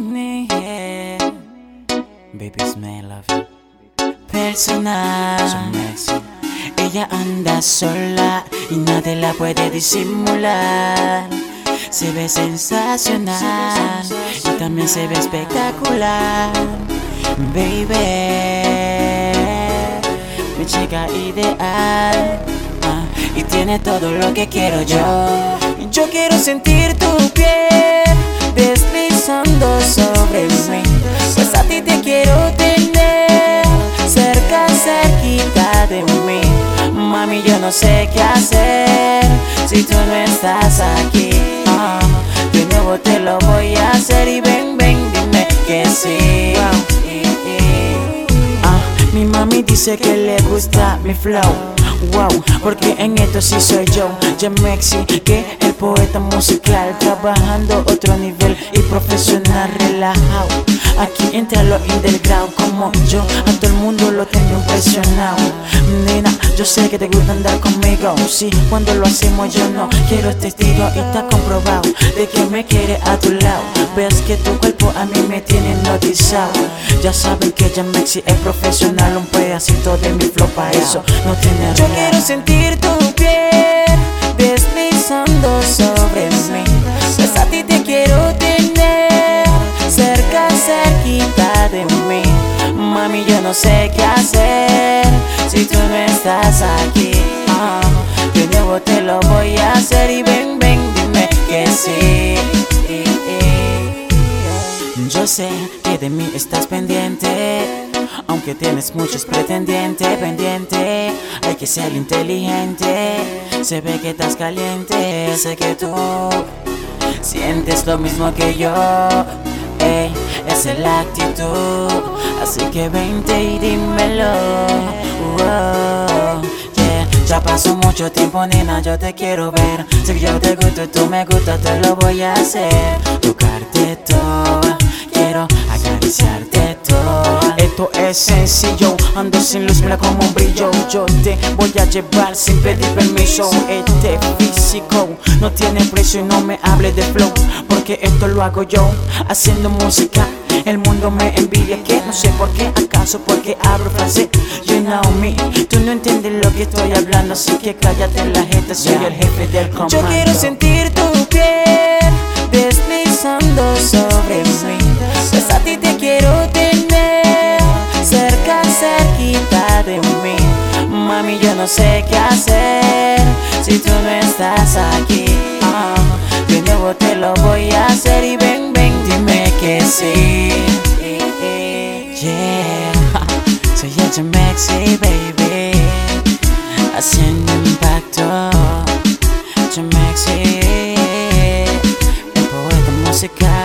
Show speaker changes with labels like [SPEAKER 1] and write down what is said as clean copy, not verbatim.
[SPEAKER 1] Yeah. Baby's me love you. Personal. Ella anda sola y nadie la puede disimular. Se ve sensacional y también se ve espectacular. Baby, mi chica ideal. Y tiene todo lo que quiero yo. Yo quiero sentir tu piel deslizando sobre mí, pues a ti te quiero tener cerca, cerquita de mí. Mami, yo no sé qué hacer si tú no estás aquí. De nuevo te lo voy a hacer y ven, ven, dime que sí. Mi mami dice que le gusta mi flow. Wow, porque en esto sí soy yo, Jamexy, que el poeta musical, trabajando otro nivel y profesional relajado. Aquí entra lo underground como yo, a todo el mundo lo tengo impresionado. Nena, yo sé que te gusta andar conmigo, sí, cuando lo hacemos yo no quiero testigo y está comprobado de que me quiere a tu lado. Ves que tu cuerpo a mí me tiene hipnotizado. Ya saben que Jamexy es profesional, un pedacito de mi flow pa' eso no tiene. Yo quiero sentir tu piel deslizando sobre mí, pues a ti te quiero tener cerca, cerquita de mí. Mami, yo no sé qué hacer si tú no estás aquí. De nuevo te lo voy a hacer y ven, ven, dime que sí. Yo sé que de mí estás pendiente, aunque tienes muchos pretendientes, pendiente. Hay que ser inteligente, se ve que estás caliente. Sé que tú sientes lo mismo que yo, ey, esa es la actitud. Así que vente y dímelo. Yeah. Ya pasó mucho tiempo, nena, yo te quiero ver. Sé que yo te gusto y tú me gustas, te lo voy a hacer. Tocarte todo, quiero acariciarte todo. Esto es sencillo, ando sin luz, mira como un brillo. Yo te voy a llevar sin pedir permiso. Este físico no tiene precio y no me hables de flow, porque esto lo hago yo, haciendo música. El mundo me envidia, que no sé por qué, acaso porque hablo francés. You know me, tú no entiendes lo que estoy hablando, así que cállate la gente, soy el jefe del comando. Yo quiero sentir tu piel deslizando sobre mí, pues a ti te quiero tener cerca, cerquita de mí. Mami, yo no sé qué hacer si tú no estás aquí. De nuevo te lo voy a hacer y ven, ven, dime que sí. Yeah, soy el Jamexy, baby, haciendo impacto. Jamexy, el poeta musical.